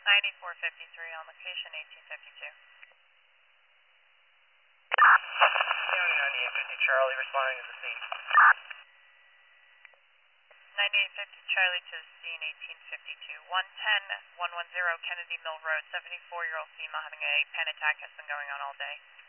9453 on location 1852. County 9850 Charlie responding to the scene. 9850 Charlie to the scene 1852. 110 110 Kennedy Mill Road, 74-year-old female having a panic attack has been going on all day.